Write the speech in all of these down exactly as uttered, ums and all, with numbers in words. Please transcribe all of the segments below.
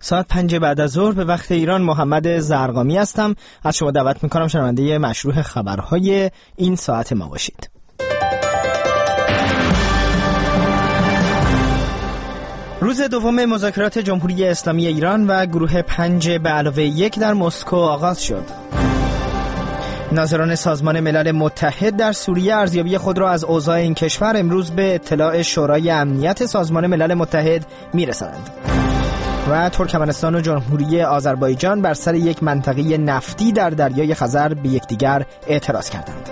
ساعت پنج بعد از ظهر به وقت ایران. محمد زرقامی هستم. از شما دعوت میکنم شنونده مشروع خبرهای این ساعت ما باشید. روز دوم مذاکرات جمهوری اسلامی ایران و گروه پنج به علاوه یک در مسکو آغاز شد. ناظران سازمان ملل متحد در سوریه ارزیابی خود را از اوضاع این کشور امروز به اطلاع شورای امنیت سازمان ملل متحد میرسانند. و ترکمنستان و جمهوری آذربایجان بر سر یک منطقه نفتی در دریای خزر به یکدیگر اعتراض کردند.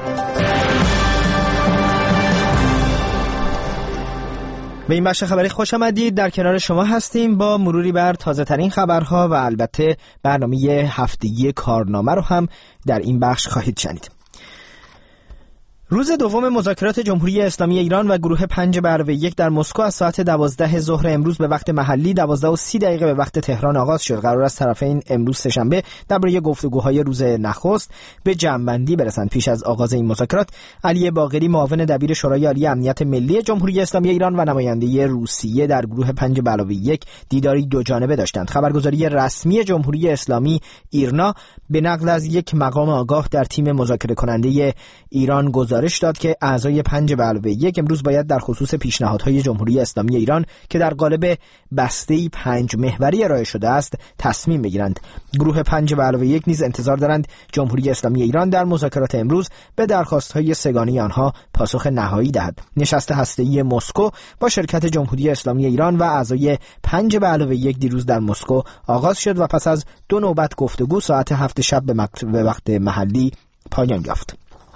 به این بخش خبری خوش آمدید. در کنار شما هستیم با مروری بر تازه ترین خبرها و البته برنامه هفتگی کارنامه رو هم در این بخش خواهید شنید. روز دوم مذاکرات جمهوری اسلامی ایران و گروه پنج به علاوه یک در مسکو از ساعت دوازده ظهر امروز به وقت محلی دوازده و سی دقیقه به وقت تهران آغاز شد. قرار است طرفین امروز سه‌شنبه درباره گفتگوهای روز نخست به جمع‌بندی برسند. پیش از آغاز این مذاکرات علی باقری معاون دبیر شورای عالی امنیت ملی جمهوری اسلامی ایران و نماینده روسیه در گروه پنج به علاوه یک دیداری دو جانبه داشتند. خبرگزاری رسمی جمهوری اسلامی ایرنا به نقل از یک مقام آگاه در تیم مذاکره کننده ایران گزارش داد که اعضای پنج به علاوه یک امروز باید در خصوص پیشنهادهای جمهوری اسلامی ایران که در قالب بسته‌ای پنج محوری ارائه شده است تصمیم بگیرند. گروه پنج به علاوه یک نیز انتظار دارند جمهوری اسلامی ایران در مذاکرات امروز به درخواست‌های سگانه آنها پاسخ نهایی دهد. نشست هسته‌ای مسکو با شرکت جمهوری اسلامی ایران و اعضای پنج به علاوه یک دیروز در مسکو آغاز شد و پس از دو نوبت گفتگو ساعت هفت شب به وقت محلی پایان یافت.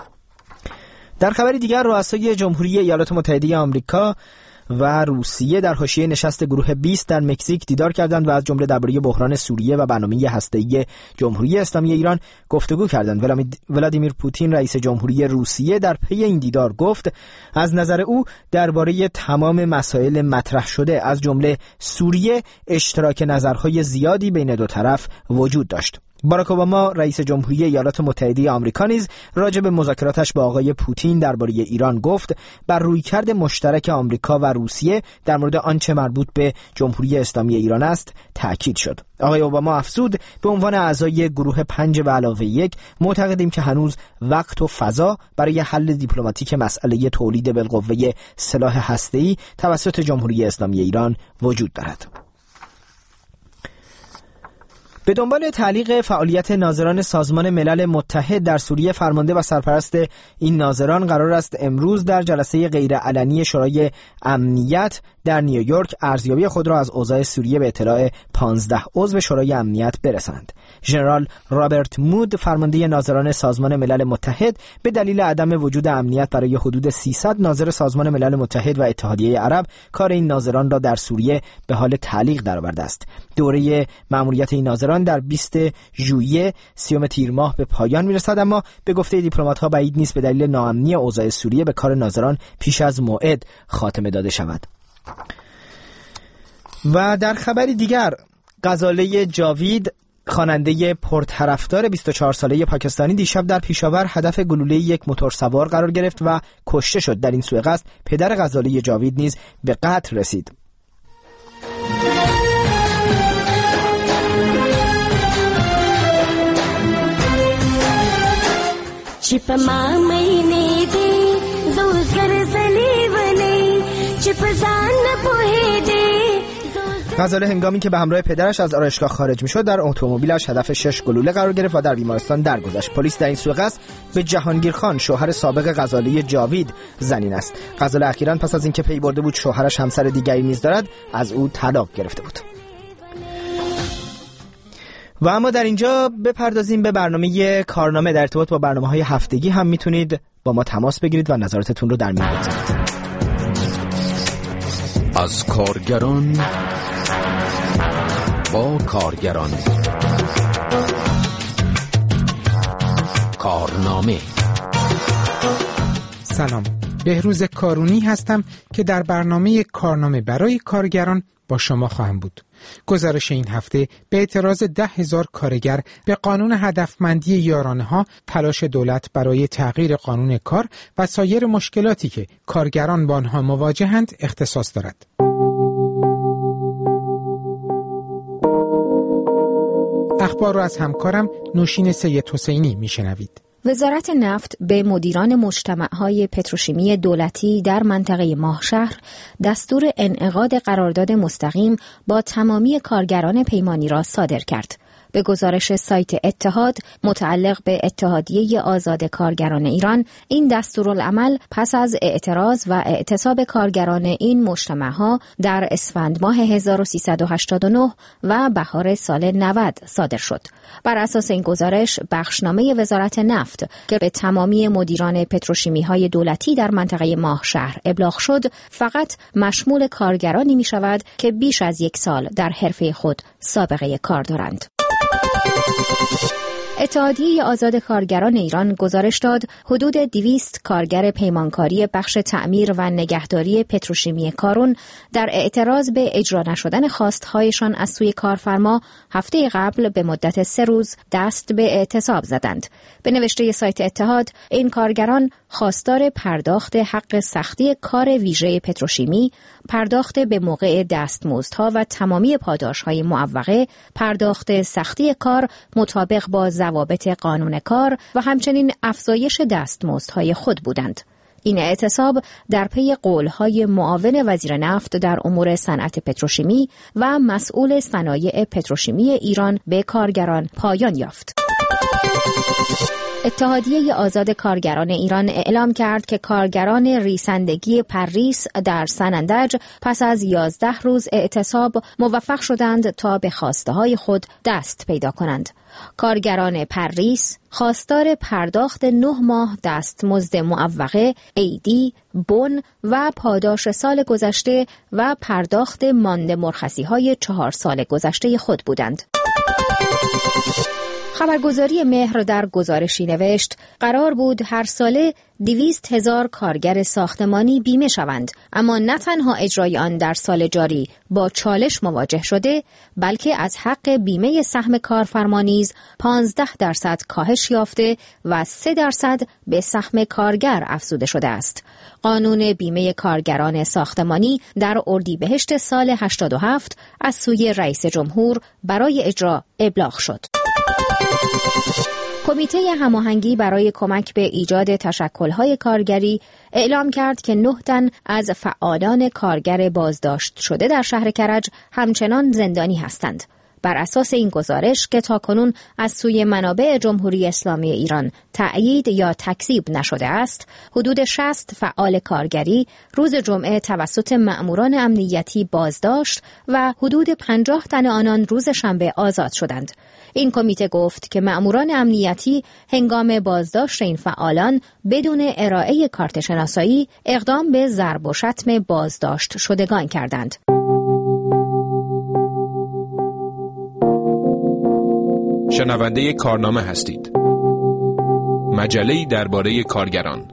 در خبری دیگر رؤسای جمهوری ایالات متحده آمریکا و روسیه در حاشیه نشست گروه بیست در مکزیک دیدار کردند و از جمله درباره بحران سوریه و برنامه هسته‌ای جمهوری اسلامی ایران گفتگو کردند. ولادیمیر پوتین رئیس جمهوری روسیه در پی این دیدار گفت از نظر او درباره تمام مسائل مطرح شده از جمله سوریه اشتراک نظرهای زیادی بین دو طرف وجود داشت. باراک اوباما رئیس جمهوری ایالات متحده آمریکا نیز راجع به مذاکراتش با آقای پوتین درباره ایران گفت بر رویکرد مشترک آمریکا و روسیه در مورد آنچه مربوط به جمهوری اسلامی ایران است تاکید شد. آقای اوباما افزود به عنوان اعضای گروه پنج به علاوه یک معتقدیم که هنوز وقت و فضا برای حل دیپلماتیک مسئله تولید بالقوه سلاح هسته‌ای توسط جمهوری اسلامی ایران وجود دارد. به دنبال تعلیق فعالیت ناظران سازمان ملل متحد در سوریه فرمانده و سرپرست این ناظران قرار است امروز در جلسه غیرعلنی شورای امنیت در نیویورک ارزیابی خود را از اوضاع سوریه به اطلاع پانزده عضو شورای امنیت برسانند. ژنرال رابرت مود فرمانده ناظران سازمان ملل متحد به دلیل عدم وجود امنیت برای حدود سیصد ناظر سازمان ملل متحد و اتحادیه عرب کار این ناظران را در سوریه به حال تعلیق درآورده است. دوره مأموریت این ناظران در بیست ژوئیه سیوم تیر ماه به پایان میرسد، اما به گفته دیپلمات‌ها بعید نیست به دلیل ناامنی اوضاع سوریه به کار ناظران پیش از موعد خاتمه داده شود. و در خبری دیگر غزاله جاوید خواننده پرطرفدار بیست و چهار ساله پاکستانی دیشب در پیشاور هدف گلوله یک موتورسوار قرار گرفت و کشته شد. در این سوء قصد پدر غزاله جاوید نیز به قتل رسید. چپ مامینی دی زوزگر زلیونی چپ زان پوهی دی. غزاله هنگامی که به همراه پدرش از آرایشگاه خارج می‌شد در اتومبیلش هدف شش گلوله قرار گرفت و در بیمارستان درگذشت. پلیس در این سوء قصد به جهانگیر خان شوهر سابق غزاله جاوید زنین است. غزاله اخیراً پس از اینکه پی برده بود شوهرش همسر دیگری نیز دارد از او طلاق گرفته بود. و اما در اینجا بپردازیم به برنامه کارنامه. در ارتباط با برنامه‌های هفتگی هم میتونید با ما تماس بگیرید و نظراتتون رو در میون بگذارید. از کارگران با کارگران کارنامه. سلام، بهروز کارونی هستم که در برنامه کارنامه برای کارگران با شما خواهم بود. گزارش این هفته به اعتراض ده هزار کارگر به قانون هدفمندی یارانه‌ها، تلاش دولت برای تغییر قانون کار و سایر مشکلاتی که کارگران با آنها مواجهند اختصاص دارد. اخبار رو از همکارم نوشین سید حسینی میشنوید. وزارت نفت به مدیران مجتمع‌های پتروشیمی دولتی در منطقه ماهشهر دستور انعقاد قرارداد مستقیم با تمامی کارگران پیمانی را صادر کرد. به گزارش سایت اتحاد متعلق به اتحادیه آزاد کارگران ایران، این دستورالعمل پس از اعتراض و اعتصاب کارگران این مجتمع‌ها در اسفند ماه هزار و سیصد و هشتاد و نه و بهار سال نود صادر شد. بر اساس این گزارش، بخشنامه وزارت نفت که به تمامی مدیران پتروشیمی‌های دولتی در منطقه ماهشهر ابلاغ شد، فقط مشمول کارگرانی می‌شود که بیش از یک سال در حرفه خود سابقه کار دارند. اتحادیه آزاد کارگران ایران گزارش داد حدود دویست کارگر پیمانکاری بخش تعمیر و نگهداری پتروشیمی کارون در اعتراض به اجرا نشدن خواستهایشان از سوی کارفرما هفته قبل به مدت سه روز دست به اعتصاب زدند. به نوشته سایت اتحاد، این کارگران خواستار پرداخت حق سختی کار ویژه پتروشیمی، پرداخت به موقع دستمزدها و تمامی پاداش‌های معوقه، پرداخت سختی کار مطابق با ضوابط قانون کار و همچنین افزایش دستمزدهای خود بودند. این اعتصاب در پی قول‌های معاون وزیر نفت در امور صنعت پتروشیمی و مسئول صنایع پتروشیمی ایران به کارگران پایان یافت. اتحادیه آزاد کارگران ایران اعلام کرد که کارگران ریسندگی پرریس در سنندج پس از یازده روز اعتصاب موفق شدند تا به خواسته‌های خود دست پیدا کنند. کارگران پرریس خواستار پرداخت نه ماه دستمزد معوقه، عیدی، بن و پاداش سال گذشته و پرداخت مانده مرخصی‌های چهار سال گذشته خود بودند. خبرگزاری مهر در گزارشی نوشت قرار بود هر ساله دویست هزار کارگر ساختمانی بیمه شوند، اما نه تنها اجرای آن در سال جاری با چالش مواجه شده، بلکه از حق بیمه سهم کارفرما نیز پانزده درصد کاهش یافته و سه درصد به سهم کارگر افزوده شده است. قانون بیمه کارگران ساختمانی در اردیبهشت سال هشتاد و هفت از سوی رئیس جمهور برای اجرا ابلاغ شد. کمیته هماهنگی برای کمک به ایجاد تشکل‌های کارگری اعلام کرد که نه تن از فعالان کارگر بازداشت شده در شهر کرج همچنان زندانی هستند. بر اساس این گزارش که تاکنون از سوی منابع جمهوری اسلامی ایران تأیید یا تکذیب نشده است، حدود شصت فعال کارگری روز جمعه توسط مأموران امنیتی بازداشت و حدود پنجاه تن آنان روز شنبه آزاد شدند. این کمیته گفت که مأموران امنیتی هنگام بازداشت این فعالان بدون ارائه کارت شناسایی اقدام به ضرب و شتم بازداشت شدگان کردند. شنونده کارنامه هستید. مجله‌ای درباره کارگران.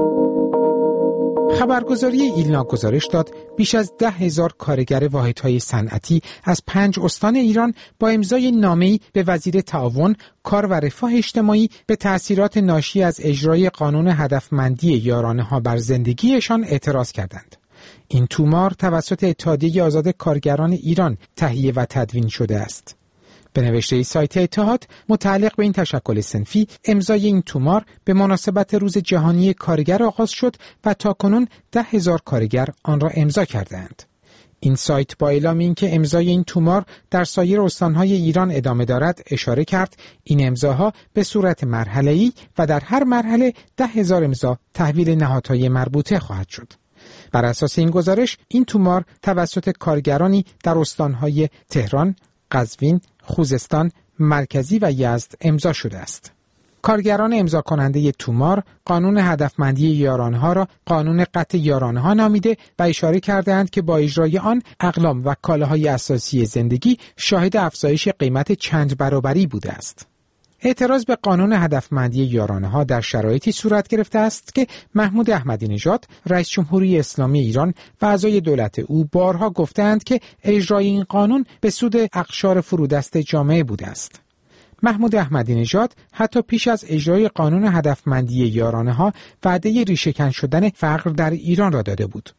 خبرگزاری ایلنا گزارش داد بیش از ده هزار کارگر واحدهای صنعتی از پنج استان ایران با امضای نامه‌ای به وزیر تعاون، کار و رفاه اجتماعی به تأثیرات ناشی از اجرای قانون هدفمندی یارانه‌ها بر زندگیشان اعتراض کردند. این تومار توسط اتحادیه آزاد کارگران ایران تهیه و تدوین شده است. به نوشته سایت اتحاد متعلق به این تشکل صنفی، امضای این تومار به مناسبت روز جهانی کارگر آغاز شد و تاکنون ده هزار کارگر آن را امضا کردند. این سایت با اعلام این که امضای این تومار در سایر استانهای ایران ادامه دارد اشاره کرد این امضاها به صورت مرحله‌ای و در هر مرحله ده هزار امضا تحویل نهادهای مربوطه خواهد شد. بر اساس این گزارش این تومار توسط کارگرانی در استانهای تهران، قزوین، خوزستان، مرکزی و یزد امضا شده است. کارگران امضا کننده تومار قانون هدفمندی یارانه‌ها را قانون قطع یارانه‌ها نامیده و اشاره کردند که با اجرای آن اقلام و کالاهای اساسی زندگی شاهد افزایش قیمت چند برابری بوده است. اعتراض به قانون هدفمندی یارانه‌ها در شرایطی صورت گرفته است که محمود احمدی نژاد رئیس جمهوری اسلامی ایران و اعضای دولت او بارها گفتند که اجرای این قانون به سود اقشار فرودست جامعه بوده است. محمود احمدی نژاد حتی پیش از اجرای قانون هدفمندی یارانه‌ها وعده ریشه‌کن شدن فقر در ایران را داده بود.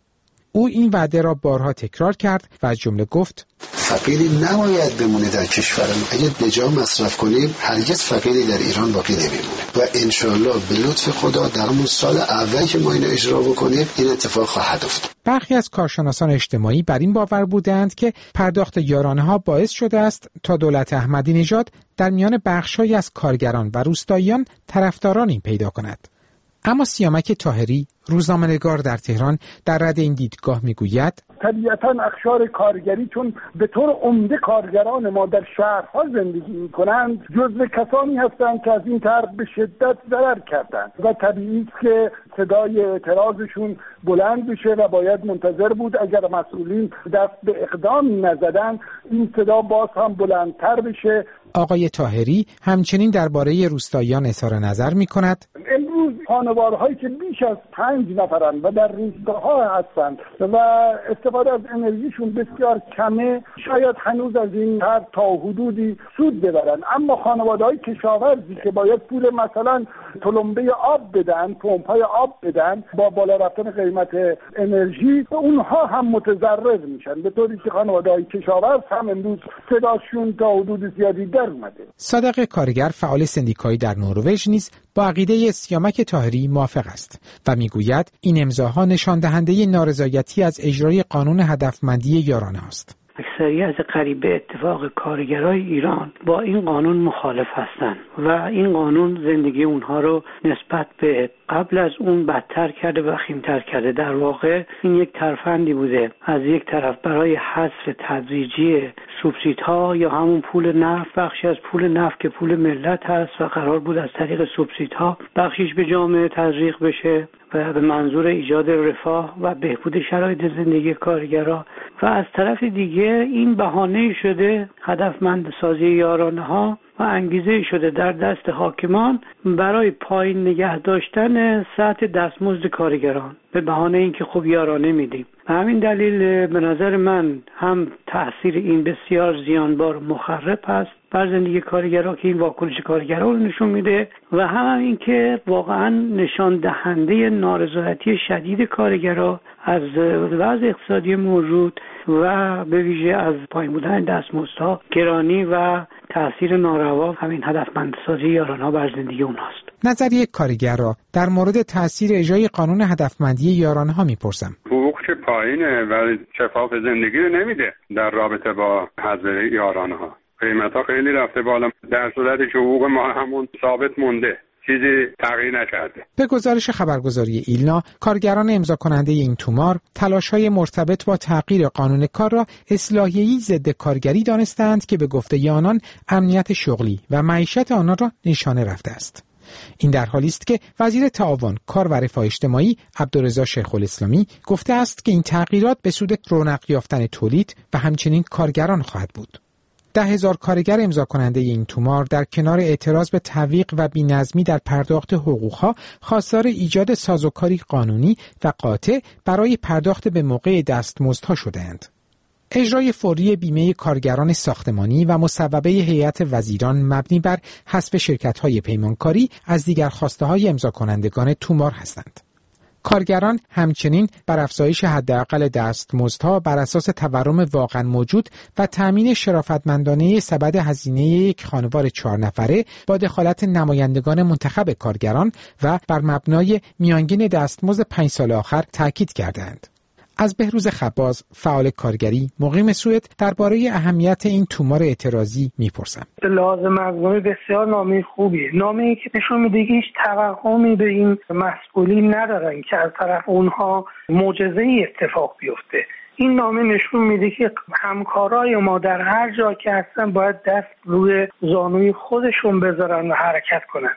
او این وعده را بارها تکرار کرد و از جمله گفت: فقیری نباید بمونه در کشورم. اگه بجا مصرف کنیم هرگز فقیری در ایران باقی نمیمونه و انشالله به لطف خدا در همون سال اول که ما اینو اجرا بکنیم این اتفاق خواهد افتاد. برخی از کارشناسان اجتماعی بر این باور بودند که پرداخت یارانه ها باعث شده است تا دولت احمدی نژاد در میان بخش‌هایی از کارگران و روستاییان طرفدارانی پیدا کند. اما سیامک طاهری، روزنامه‌نگار در تهران، در رد این دیدگاه میگوید: طبیعتاً اخشار کارگری چون به طور عمده کارگران ما در شهرها زندگی می‌کنند، جزو کسانی هستند که از این طرح به شدت ضرر کردند و طبیعی است که صدای اعتراضشون بلند بشه و باید منتظر بود اگر مسئولین دست به اقدام نزدن این صدا باز هم بلندتر بشه. آقای طاهری همچنین درباره روستاییان اظهار نظر می‌کند: امروز خانوارهایی که بیش از پنج نفرند و در روستاها هستند و استفاده از انرژیشون بسیار کمه، شاید هنوز از این طرح تا حدودی سود ببرن، اما خانواده‌های کشاورزی که باید پول مثلا تلمبه آب بدن، پمپ‌های آب بدن با بالا رفتن قیمت انرژی، اونها هم متضرر میشن، به طوری که خانواده‌های کشاورز هم امروز صداشون تا حدود زیادی در اومده. صادق کارگر، فعال سندیکایی در نروژ، نیز با عقیده سیامک طاهری موافق است و میگوید این امضاها نشان دهنده نارضایتی از اجرای قانون هدفمندی یارانه است. اکثریت قریب به اتفاق کارگرای ایران با این قانون مخالف هستند و این قانون زندگی اونها رو نسبت به قبل از اون بدتر کرده و وخیم‌تر کرده. در واقع این یک ترفندی بوده، از یک طرف برای حذف تدریجی سوبسیدها یا همون پول نفت، بخشی از پول نفت که پول ملت هست و قرار بود از طریق سوبسیدها بخشیش به جامعه تزریق بشه و به منظور ایجاد رفاه و بهبود شرایط زندگی کارگرها، و از طرف دیگه این بهانه شده هدفمند سازی یارانه ها و انگیزه شده در دست حاکمان برای پایین نگه داشتن سطح دستمزد کارگران به بهانه اینکه خب یارانه میدیم. و همین دلیل به نظر من هم تأثیر این بسیار زیانبار و مخرب هست بر زندگی کارگرها که این واکنش کارگرها رو نشون میده و هم این که واقعا نشان دهنده نارضایتی شدید کارگرها از وضع اقتصادی موجود و به ویژه از پایین بودن دستمزدها، گرانی و تأثیر ناروا همین هدفمندسازی یارانه‌ها بر زندگی اونهاست. نظریه کارگر را در مورد تأثیر اجرای قانون هدفمندی یارانه‌ها میپرسم. حقوق که پایینه ولی شفاف زندگی رو نمیده در رابطه با حذف یارانه‌ها. قیمت‌ها خیلی رفته بالا، در صورتی که حقوق ما همون ثابت مونده، چیزی تغییر نکرده. به گزارش خبرگزاری ایلنا، کارگران امضا کننده این تومار تلاش‌های مرتبط با تغییر قانون کار را اصلاحیه‌ای ضد کارگری دانستند که به گفته آنان امنیت شغلی و معیشت آنان را نشانه رفته است. این در حالی است که وزیر تعاون، کار و رفاه اجتماعی عبدالرضا شیخ الاسلامی گفته است که این تغییرات به سود رونق یافتن تولید و همچنین کارگران خواهد بود. ده هزار کارگر امضا کننده این تومار در کنار اعتراض به تعویق و بی‌نظمی در پرداخت حقوقها خواستار ایجاد سازوکاری قانونی و قاطع برای پرداخت به موقع دستمزدها شدند. اجرای فوری بیمه کارگران ساختمانی و مصوبه هیئت وزیران مبنی بر حذف شرکت‌های پیمانکاری از دیگر خواسته‌های امضا کنندگان تومار هستند. کارگران همچنین بر افزایش حداقل دستمزدها بر اساس تورم واقعا موجود و تأمین شرافتمندانه سبد هزینه یک خانوار چهار نفره با دخالت نمایندگان منتخب کارگران و بر مبنای میانگین دستمزد پنج سال آخر تاکید کردند. از بهروز خباز، فعال کارگری مقیم سوئد، درباره اهمیت این تومار اعتراضی میپرسم. لازم مضمون بسیار نامه خوبیه، نامه‌ای که نشون میده هیچ توهمی به این مسئولین ندارن که از طرف اونها معجزه‌ای اتفاق بیفته. این نامه نشون میده که همکارای ما در هر جا که هستن باید دست روی زانوی خودشون بذارن و حرکت کنن.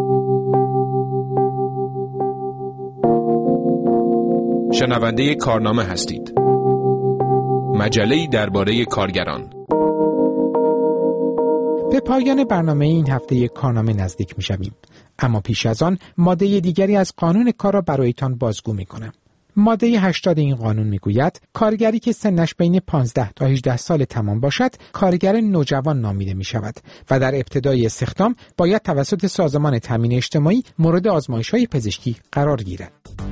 شنونده کارنامه هستید. مجله‌ای درباره کارگران. به پایان برنامه این هفته کارنامه نزدیک می شویم. اما پیش از آن ماده دیگری از قانون کار را برایتان بازگو می کنم. ماده هشتاد این قانون می گوید کارگری که سنش بین پانزده تا هجده سال تمام باشد کارگر نوجوان نامیده می شود و در ابتدای استخدام باید توسط سازمان تامین اجتماعی مورد آزمایش‌های پزشکی قرار گیرد.